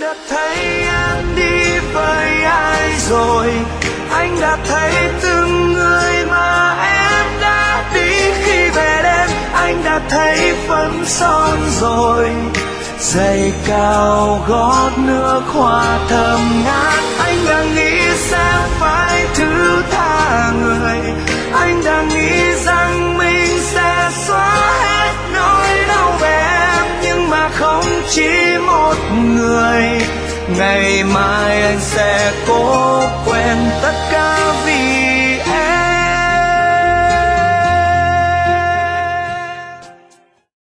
đã thấy em đi với ai rồi, anh đã thấy từng người mà em đã đi. Khi về đêm anh đã thấy phấn son rồi, giày cao gót nước hoa thơm ngát. Anh đang nghĩ sẽ phải thứ tha người, anh đang nghĩ rằng mình sẽ xóa hết nỗi đau về em, nhưng mà không chỉ một người. Ngày mai anh sẽ cố